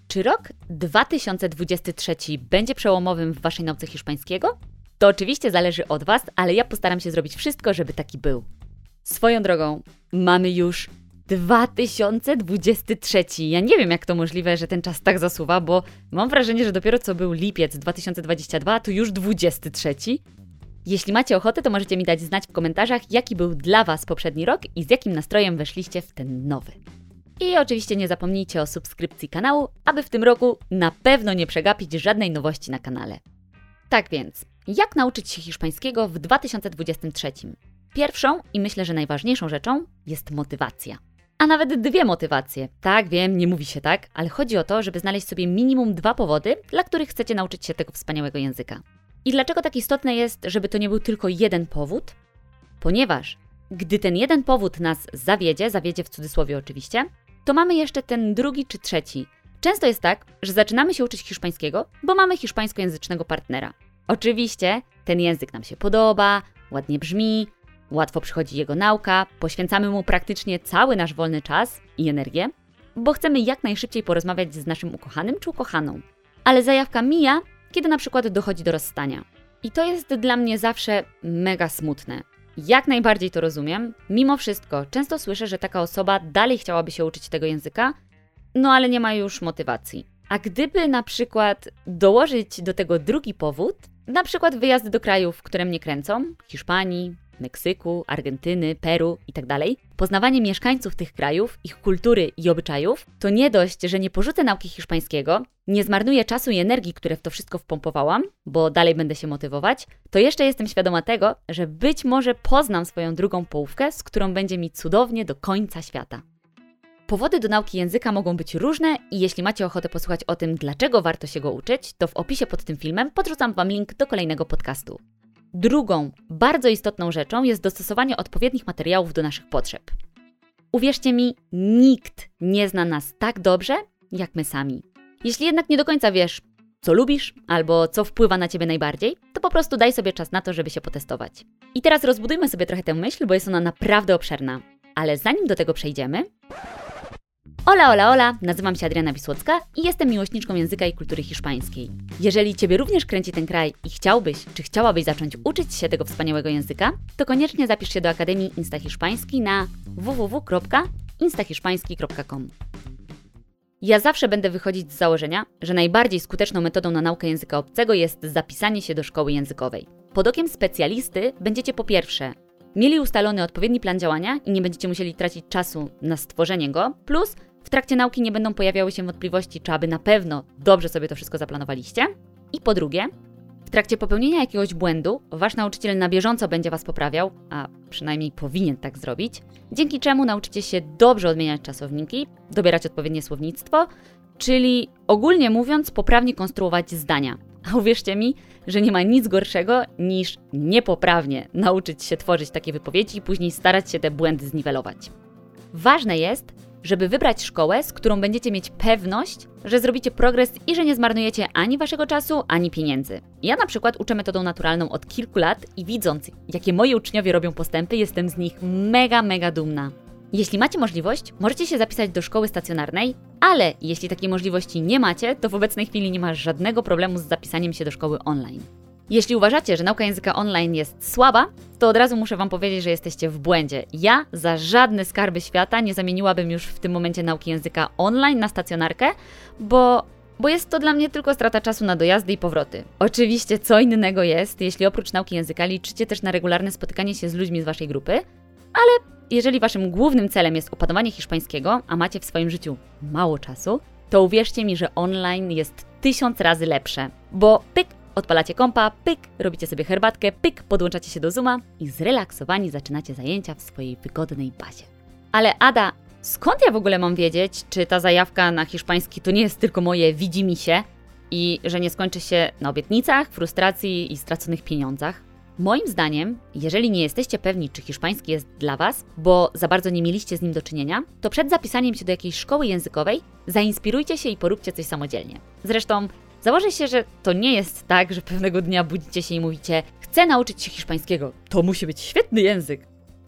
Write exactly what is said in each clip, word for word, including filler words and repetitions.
Czy rok dwa tysiące dwudziesty trzeci będzie przełomowym w Waszej nauce hiszpańskiego? To oczywiście zależy od Was, ale ja postaram się zrobić wszystko, żeby taki był. Swoją drogą, mamy już dwa tysiące dwudziesty trzeci. Ja nie wiem, jak to możliwe, że ten czas tak zasuwa, bo mam wrażenie, że dopiero co był lipiec dwa tysiące dwudziesty drugi, to już dwudziesty trzeci. Jeśli macie ochotę, to możecie mi dać znać w komentarzach, jaki był dla Was poprzedni rok i z jakim nastrojem weszliście w ten nowy. I oczywiście nie zapomnijcie o subskrypcji kanału, aby w tym roku na pewno nie przegapić żadnej nowości na kanale. Tak więc, jak nauczyć się hiszpańskiego w dwa tysiące dwudziestym trzecim? Pierwszą i myślę, że najważniejszą rzeczą jest motywacja. A nawet dwie motywacje. Tak, wiem, nie mówi się tak, ale chodzi o to, żeby znaleźć sobie minimum dwa powody, dla których chcecie nauczyć się tego wspaniałego języka. I dlaczego tak istotne jest, żeby to nie był tylko jeden powód? Ponieważ gdy ten jeden powód nas zawiedzie, zawiedzie w cudzysłowie oczywiście, to mamy jeszcze ten drugi czy trzeci. Często jest tak, że zaczynamy się uczyć hiszpańskiego, bo mamy hiszpańskojęzycznego partnera. Oczywiście ten język nam się podoba, ładnie brzmi, łatwo przychodzi jego nauka, poświęcamy mu praktycznie cały nasz wolny czas i energię, bo chcemy jak najszybciej porozmawiać z naszym ukochanym czy ukochaną. Ale zajawka mija, kiedy na przykład dochodzi do rozstania. I to jest dla mnie zawsze mega smutne. Jak najbardziej to rozumiem, mimo wszystko często słyszę, że taka osoba dalej chciałaby się uczyć tego języka, no ale nie ma już motywacji. A gdyby na przykład dołożyć do tego drugi powód, na przykład wyjazdy do krajów, które mnie kręcą, Hiszpanii, Meksyku, Argentyny, Peru itd., poznawanie mieszkańców tych krajów, ich kultury i obyczajów, to nie dość, że nie porzucę nauki hiszpańskiego, nie zmarnuję czasu i energii, które w to wszystko wpompowałam, bo dalej będę się motywować, to jeszcze jestem świadoma tego, że być może poznam swoją drugą połówkę, z którą będzie mi cudownie do końca świata. Powody do nauki języka mogą być różne i jeśli macie ochotę posłuchać o tym, dlaczego warto się go uczyć, to w opisie pod tym filmem podrzucam Wam link do kolejnego podcastu. Drugą, bardzo istotną rzeczą jest dostosowanie odpowiednich materiałów do naszych potrzeb. Uwierzcie mi, nikt nie zna nas tak dobrze, jak my sami. Jeśli jednak nie do końca wiesz, co lubisz albo co wpływa na Ciebie najbardziej, to po prostu daj sobie czas na to, żeby się potestować. I teraz rozbudujmy sobie trochę tę myśl, bo jest ona naprawdę obszerna. Ale zanim do tego przejdziemy... Ola, ola, ola, nazywam się Adriana Wisłocka i jestem miłośniczką języka i kultury hiszpańskiej. Jeżeli Ciebie również kręci ten kraj i chciałbyś, czy chciałabyś zacząć uczyć się tego wspaniałego języka, to koniecznie zapisz się do Akademii Instahiszpański na w w w kropka instahiszpański kropka com. Ja zawsze będę wychodzić z założenia, że najbardziej skuteczną metodą na naukę języka obcego jest zapisanie się do szkoły językowej. Pod okiem specjalisty będziecie po pierwsze mieli ustalony odpowiedni plan działania i nie będziecie musieli tracić czasu na stworzenie go, plus w trakcie nauki nie będą pojawiały się wątpliwości, czy aby na pewno dobrze sobie to wszystko zaplanowaliście. I po drugie, w trakcie popełnienia jakiegoś błędu Wasz nauczyciel na bieżąco będzie Was poprawiał, a przynajmniej powinien tak zrobić, dzięki czemu nauczycie się dobrze odmieniać czasowniki, dobierać odpowiednie słownictwo, czyli ogólnie mówiąc poprawnie konstruować zdania. A uwierzcie mi, że nie ma nic gorszego niż niepoprawnie nauczyć się tworzyć takie wypowiedzi i później starać się te błędy zniwelować. Ważne jest, żeby wybrać szkołę, z którą będziecie mieć pewność, że zrobicie progres i że nie zmarnujecie ani Waszego czasu, ani pieniędzy. Ja na przykład uczę metodą naturalną od kilku lat i widząc, jakie moi uczniowie robią postępy, jestem z nich mega, mega dumna. Jeśli macie możliwość, możecie się zapisać do szkoły stacjonarnej, ale jeśli takiej możliwości nie macie, to w obecnej chwili nie ma żadnego problemu z zapisaniem się do szkoły online. Jeśli uważacie, że nauka języka online jest słaba, to od razu muszę Wam powiedzieć, że jesteście w błędzie. Ja za żadne skarby świata nie zamieniłabym już w tym momencie nauki języka online na stacjonarkę, bo, bo jest to dla mnie tylko strata czasu na dojazdy i powroty. Oczywiście co innego jest, jeśli oprócz nauki języka liczycie też na regularne spotykanie się z ludźmi z Waszej grupy, ale jeżeli Waszym głównym celem jest opanowanie hiszpańskiego, a macie w swoim życiu mało czasu, to uwierzcie mi, że online jest tysiąc razy lepsze, bo pyk, odpalacie kompa, pyk, robicie sobie herbatkę, pyk, podłączacie się do Zooma i zrelaksowani zaczynacie zajęcia w swojej wygodnej bazie. Ale Ada, skąd ja w ogóle mam wiedzieć, czy ta zajawka na hiszpański to nie jest tylko moje widzi mi się i że nie skończy się na obietnicach, frustracji i straconych pieniądzach? Moim zdaniem, jeżeli nie jesteście pewni, czy hiszpański jest dla Was, bo za bardzo nie mieliście z nim do czynienia, to przed zapisaniem się do jakiejś szkoły językowej zainspirujcie się i poróbcie coś samodzielnie. Zresztą założę się, że to nie jest tak, że pewnego dnia budzicie się i mówicie: chcę nauczyć się hiszpańskiego, to musi być świetny język.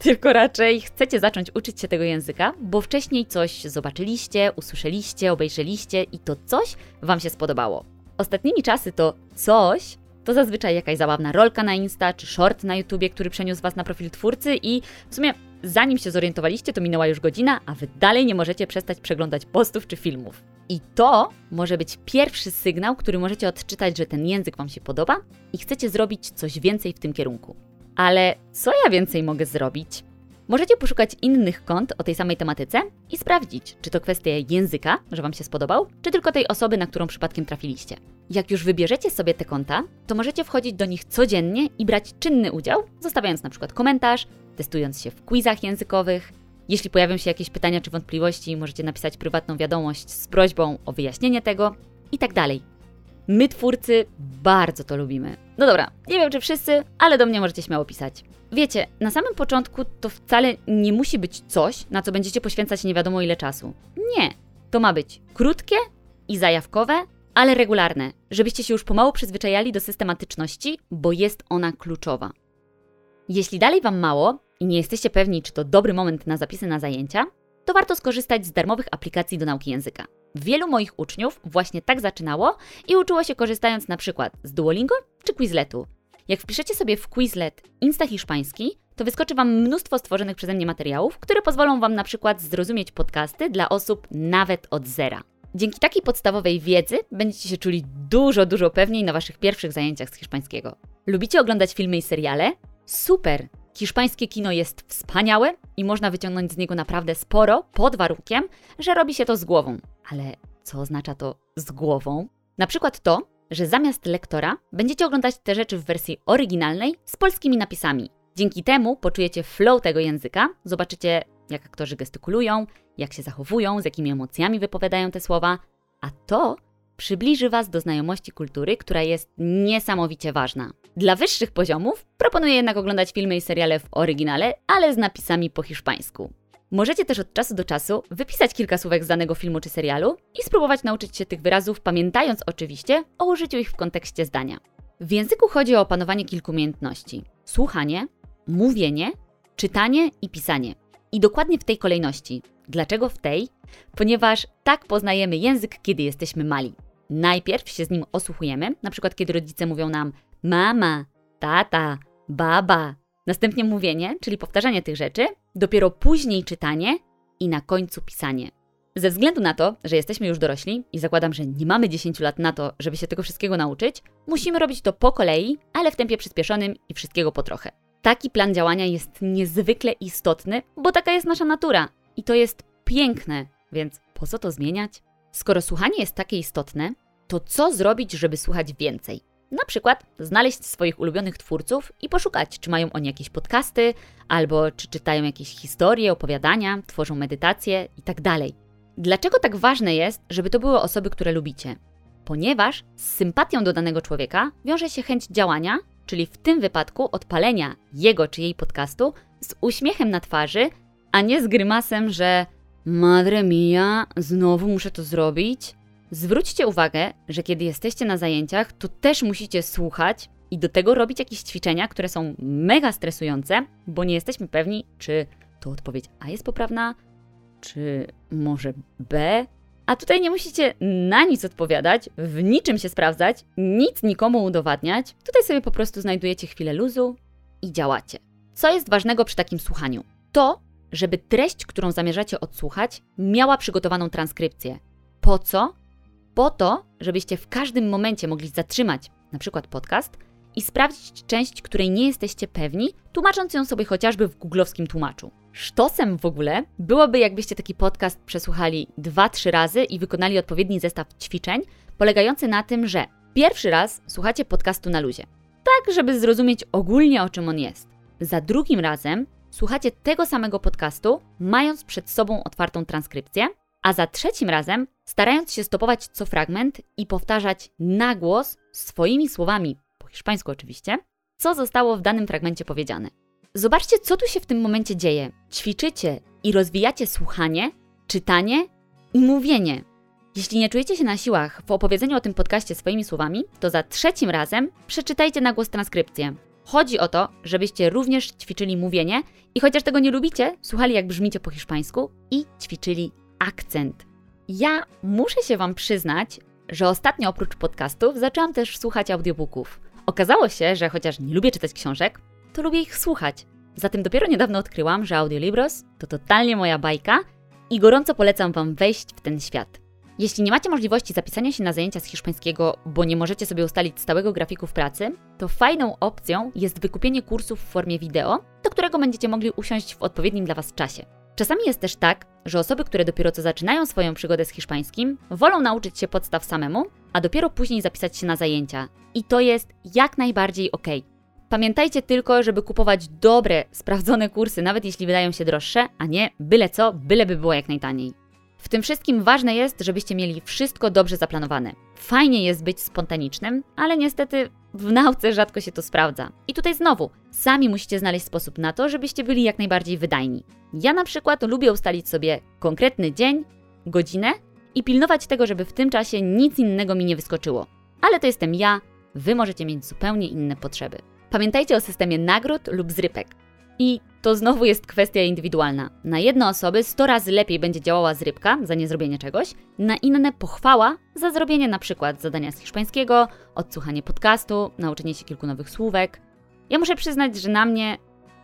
tylko raczej chcecie zacząć uczyć się tego języka, bo wcześniej coś zobaczyliście, usłyszeliście, obejrzeliście i to coś Wam się spodobało. Ostatnimi czasy to coś to zazwyczaj jakaś zabawna rolka na Insta czy short na YouTubie, który przeniósł Was na profil twórcy i w sumie zanim się zorientowaliście, to minęła już godzina, a Wy dalej nie możecie przestać przeglądać postów czy filmów. I to może być pierwszy sygnał, który możecie odczytać, że ten język Wam się podoba i chcecie zrobić coś więcej w tym kierunku. Ale co ja więcej mogę zrobić? Możecie poszukać innych kont o tej samej tematyce i sprawdzić, czy to kwestia języka, że Wam się spodobał, czy tylko tej osoby, na którą przypadkiem trafiliście. Jak już wybierzecie sobie te konta, to możecie wchodzić do nich codziennie i brać czynny udział, zostawiając na przykład komentarz, testując się w quizach językowych. Jeśli pojawią się jakieś pytania czy wątpliwości, możecie napisać prywatną wiadomość z prośbą o wyjaśnienie tego i tak dalej. My, twórcy, bardzo to lubimy. No dobra, nie wiem czy wszyscy, ale do mnie możecie śmiało pisać. Wiecie, na samym początku to wcale nie musi być coś, na co będziecie poświęcać nie wiadomo ile czasu. Nie, to ma być krótkie i zajawkowe, ale regularne, żebyście się już pomału przyzwyczajali do systematyczności, bo jest ona kluczowa. Jeśli dalej Wam mało i nie jesteście pewni, czy to dobry moment na zapisy na zajęcia, to warto skorzystać z darmowych aplikacji do nauki języka. Wielu moich uczniów właśnie tak zaczynało i uczyło się korzystając na przykład z Duolingo czy Quizletu. Jak wpiszecie sobie w Quizlet Insta Hiszpański, to wyskoczy Wam mnóstwo stworzonych przeze mnie materiałów, które pozwolą Wam na przykład zrozumieć podcasty dla osób nawet od zera. Dzięki takiej podstawowej wiedzy będziecie się czuli dużo, dużo pewniej na Waszych pierwszych zajęciach z hiszpańskiego. Lubicie oglądać filmy i seriale? Super! Hiszpańskie kino jest wspaniałe i można wyciągnąć z niego naprawdę sporo, pod warunkiem, że robi się to z głową. Ale co oznacza to z głową? Na przykład to, że zamiast lektora będziecie oglądać te rzeczy w wersji oryginalnej z polskimi napisami. Dzięki temu poczujecie flow tego języka, zobaczycie jak aktorzy gestykulują, jak się zachowują, z jakimi emocjami wypowiadają te słowa, a to przybliży Was do znajomości kultury, która jest niesamowicie ważna. Dla wyższych poziomów proponuję jednak oglądać filmy i seriale w oryginale, ale z napisami po hiszpańsku. Możecie też od czasu do czasu wypisać kilka słówek z danego filmu czy serialu i spróbować nauczyć się tych wyrazów, pamiętając oczywiście o użyciu ich w kontekście zdania. W języku chodzi o opanowanie kilku umiejętności. Słuchanie, mówienie, czytanie i pisanie. I dokładnie w tej kolejności. Dlaczego w tej? Ponieważ tak poznajemy język, kiedy jesteśmy mali. Najpierw się z nim osłuchujemy, na przykład kiedy rodzice mówią nam mama, tata, baba. Następnie mówienie, czyli powtarzanie tych rzeczy, dopiero później czytanie i na końcu pisanie. Ze względu na to, że jesteśmy już dorośli i zakładam, że nie mamy dziesięciu lat na to, żeby się tego wszystkiego nauczyć, musimy robić to po kolei, ale w tempie przyspieszonym i wszystkiego po trochę. Taki plan działania jest niezwykle istotny, bo taka jest nasza natura i to jest piękne, więc po co to zmieniać? Skoro słuchanie jest takie istotne, to co zrobić, żeby słuchać więcej? Na przykład znaleźć swoich ulubionych twórców i poszukać, czy mają oni jakieś podcasty, albo czy czytają jakieś historie, opowiadania, tworzą medytacje itd. Dlaczego tak ważne jest, żeby to były osoby, które lubicie? Ponieważ z sympatią do danego człowieka wiąże się chęć działania, czyli w tym wypadku odpalenia jego czy jej podcastu z uśmiechem na twarzy, a nie z grymasem, że madre mia, znowu muszę to zrobić. Zwróćcie uwagę, że kiedy jesteście na zajęciach, to też musicie słuchać i do tego robić jakieś ćwiczenia, które są mega stresujące, bo nie jesteśmy pewni, czy to odpowiedź A jest poprawna, czy może B. A tutaj nie musicie na nic odpowiadać, w niczym się sprawdzać, nic nikomu udowadniać. Tutaj sobie po prostu znajdujecie chwilę luzu i działacie. Co jest ważnego przy takim słuchaniu? To, żeby treść, którą zamierzacie odsłuchać, miała przygotowaną transkrypcję. Po co? Po to, żebyście w każdym momencie mogli zatrzymać na przykład podcast i sprawdzić część, której nie jesteście pewni, tłumacząc ją sobie chociażby w googlowskim tłumaczu. Sztosem w ogóle byłoby, jakbyście taki podcast przesłuchali dwa trzy razy i wykonali odpowiedni zestaw ćwiczeń, polegający na tym, że pierwszy raz słuchacie podcastu na luzie, tak żeby zrozumieć ogólnie, o czym on jest. Za drugim razem słuchacie tego samego podcastu, mając przed sobą otwartą transkrypcję, a za trzecim razem starając się stopować co fragment i powtarzać na głos swoimi słowami, po hiszpańsku oczywiście, co zostało w danym fragmencie powiedziane. Zobaczcie, co tu się w tym momencie dzieje. Ćwiczycie i rozwijacie słuchanie, czytanie i mówienie. Jeśli nie czujecie się na siłach w opowiedzeniu o tym podcaście swoimi słowami, to za trzecim razem przeczytajcie na głos transkrypcję. Chodzi o to, żebyście również ćwiczyli mówienie i chociaż tego nie lubicie, słuchali jak brzmicie po hiszpańsku i ćwiczyli akcent. Ja muszę się Wam przyznać, że ostatnio oprócz podcastów zaczęłam też słuchać audiobooków. Okazało się, że chociaż nie lubię czytać książek, to lubię ich słuchać. Zatem dopiero niedawno odkryłam, że Audiolibros to totalnie moja bajka i gorąco polecam Wam wejść w ten świat. Jeśli nie macie możliwości zapisania się na zajęcia z hiszpańskiego, bo nie możecie sobie ustalić stałego grafiku w pracy, to fajną opcją jest wykupienie kursu w formie wideo, do którego będziecie mogli usiąść w odpowiednim dla Was czasie. Czasami jest też tak, że osoby, które dopiero co zaczynają swoją przygodę z hiszpańskim, wolą nauczyć się podstaw samemu, a dopiero później zapisać się na zajęcia. I to jest jak najbardziej okej. Pamiętajcie tylko, żeby kupować dobre, sprawdzone kursy, nawet jeśli wydają się droższe, a nie byle co, byle by było jak najtaniej. W tym wszystkim ważne jest, żebyście mieli wszystko dobrze zaplanowane. Fajnie jest być spontanicznym, ale niestety w nauce rzadko się to sprawdza. I tutaj znowu, sami musicie znaleźć sposób na to, żebyście byli jak najbardziej wydajni. Ja na przykład lubię ustalić sobie konkretny dzień, godzinę i pilnować tego, żeby w tym czasie nic innego mi nie wyskoczyło. Ale to jestem ja, Wy możecie mieć zupełnie inne potrzeby. Pamiętajcie o systemie nagród lub zrypek. I to znowu jest kwestia indywidualna. Na jedne osoby sto razy lepiej będzie działała zrypka za niezrobienie czegoś, na inne pochwała za zrobienie na przykład zadania z hiszpańskiego, odsłuchanie podcastu, nauczenie się kilku nowych słówek. Ja muszę przyznać, że na mnie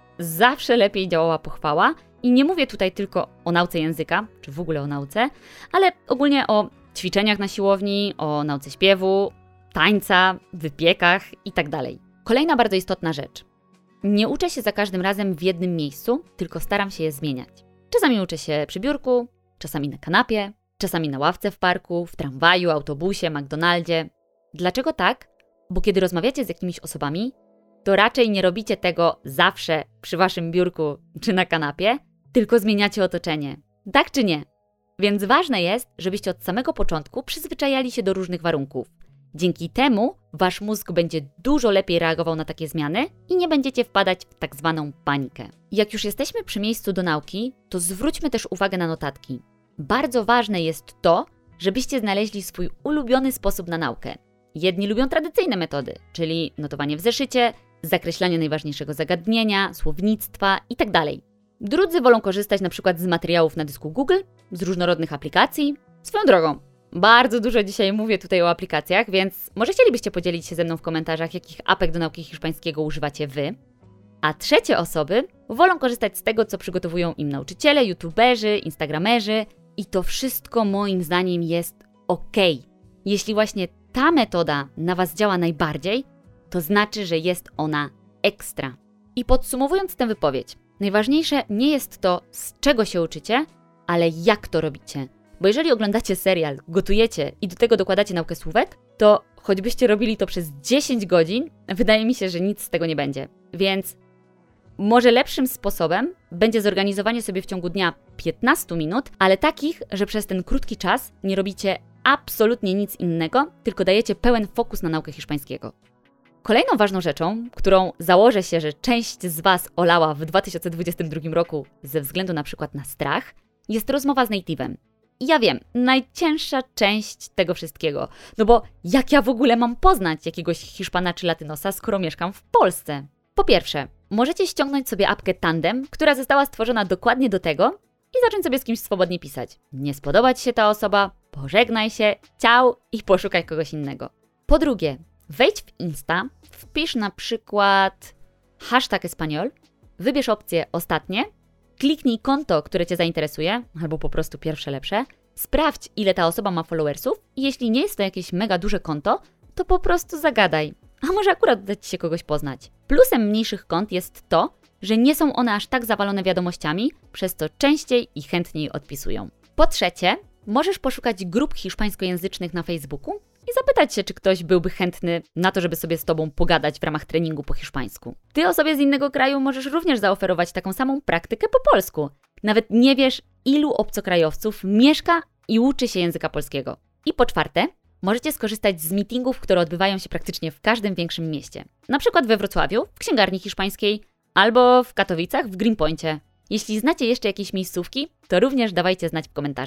zawsze lepiej działała pochwała i nie mówię tutaj tylko o nauce języka, czy w ogóle o nauce, ale ogólnie o ćwiczeniach na siłowni, o nauce śpiewu, tańca, wypiekach itd. Kolejna bardzo istotna rzecz. Nie uczę się za każdym razem w jednym miejscu, tylko staram się je zmieniać. Czasami uczę się przy biurku, czasami na kanapie, czasami na ławce w parku, w tramwaju, autobusie, McDonaldzie. Dlaczego tak? Bo kiedy rozmawiacie z jakimiś osobami, to raczej nie robicie tego zawsze przy Waszym biurku czy na kanapie, tylko zmieniacie otoczenie. Tak czy nie? Więc ważne jest, żebyście od samego początku przyzwyczajali się do różnych warunków. Dzięki temu Wasz mózg będzie dużo lepiej reagował na takie zmiany i nie będziecie wpadać w tak zwaną panikę. Jak już jesteśmy przy miejscu do nauki, to zwróćmy też uwagę na notatki. Bardzo ważne jest to, żebyście znaleźli swój ulubiony sposób na naukę. Jedni lubią tradycyjne metody, czyli notowanie w zeszycie, zakreślanie najważniejszego zagadnienia, słownictwa itd. Drudzy wolą korzystać na przykład z materiałów na dysku Google, z różnorodnych aplikacji. Swoją drogą, bardzo dużo dzisiaj mówię tutaj o aplikacjach, więc może chcielibyście podzielić się ze mną w komentarzach, jakich apek do nauki hiszpańskiego używacie Wy. A trzecie osoby wolą korzystać z tego, co przygotowują im nauczyciele, youtuberzy, instagramerzy i to wszystko moim zdaniem jest okej. Jeśli właśnie ta metoda na Was działa najbardziej, to znaczy, że jest ona ekstra. I podsumowując tę wypowiedź, najważniejsze nie jest to, z czego się uczycie, ale jak to robicie. Bo jeżeli oglądacie serial, gotujecie i do tego dokładacie naukę słówek, to choćbyście robili to przez dziesięć godzin, wydaje mi się, że nic z tego nie będzie. Więc może lepszym sposobem będzie zorganizowanie sobie w ciągu dnia piętnaście minut, ale takich, że przez ten krótki czas nie robicie absolutnie nic innego, tylko dajecie pełen fokus na naukę hiszpańskiego. Kolejną ważną rzeczą, którą założę się, że część z Was olała w dwa tysiące dwudziestym drugim roku ze względu na przykład na strach, jest rozmowa z native'em. I ja wiem, najcięższa część tego wszystkiego, no bo jak ja w ogóle mam poznać jakiegoś Hiszpana czy Latynosa, skoro mieszkam w Polsce? Po pierwsze, możecie ściągnąć sobie apkę Tandem, która została stworzona dokładnie do tego i zacząć sobie z kimś swobodnie pisać. Nie spodoba Ci się ta osoba, pożegnaj się, ciao i poszukaj kogoś innego. Po drugie, wejdź w Insta, wpisz na przykład hashtag Espanol, wybierz opcję ostatnie, kliknij konto, które Cię zainteresuje, albo po prostu pierwsze lepsze, sprawdź, ile ta osoba ma followersów i jeśli nie jest to jakieś mega duże konto, to po prostu zagadaj. A może akurat uda Ci się kogoś poznać. Plusem mniejszych kont jest to, że nie są one aż tak zawalone wiadomościami, przez co częściej i chętniej odpisują. Po trzecie, możesz poszukać grup hiszpańskojęzycznych na Facebooku i zapytać się, czy ktoś byłby chętny na to, żeby sobie z Tobą pogadać w ramach treningu po hiszpańsku. Ty osobie z innego kraju możesz również zaoferować taką samą praktykę po polsku. Nawet nie wiesz, ilu obcokrajowców mieszka i uczy się języka polskiego. I po czwarte, możecie skorzystać z meetingów, które odbywają się praktycznie w każdym większym mieście. Na przykład we Wrocławiu, w księgarni hiszpańskiej, albo w Katowicach, w Greenpoincie. Jeśli znacie jeszcze jakieś miejscówki, to również dawajcie znać w komentarzach.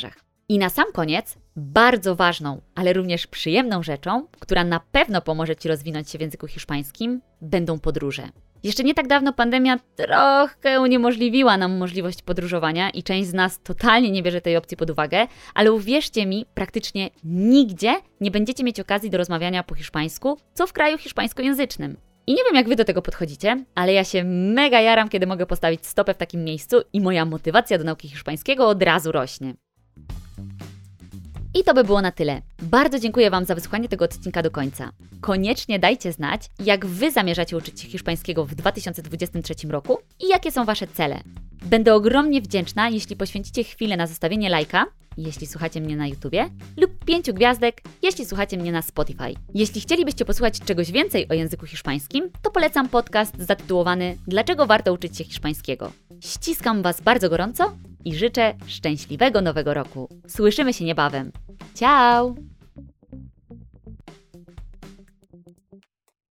I na sam koniec, bardzo ważną, ale również przyjemną rzeczą, która na pewno pomoże Ci rozwinąć się w języku hiszpańskim, będą podróże. Jeszcze nie tak dawno pandemia trochę uniemożliwiła nam możliwość podróżowania i część z nas totalnie nie bierze tej opcji pod uwagę, ale uwierzcie mi, praktycznie nigdzie nie będziecie mieć okazji do rozmawiania po hiszpańsku, co w kraju hiszpańskojęzycznym. I nie wiem, jak Wy do tego podchodzicie, ale ja się mega jaram, kiedy mogę postawić stopę w takim miejscu i moja motywacja do nauki hiszpańskiego od razu rośnie. I to by było na tyle. Bardzo dziękuję Wam za wysłuchanie tego odcinka do końca. Koniecznie dajcie znać, jak Wy zamierzacie uczyć się hiszpańskiego w dwa tysiące dwudziestym trzecim roku i jakie są Wasze cele. Będę ogromnie wdzięczna, jeśli poświęcicie chwilę na zostawienie lajka, jeśli słuchacie mnie na YouTubie, lub pięciu gwiazdek, jeśli słuchacie mnie na Spotify. Jeśli chcielibyście posłuchać czegoś więcej o języku hiszpańskim, to polecam podcast zatytułowany Dlaczego warto uczyć się hiszpańskiego. Ściskam Was bardzo gorąco i życzę szczęśliwego nowego roku. Słyszymy się niebawem. Ciao!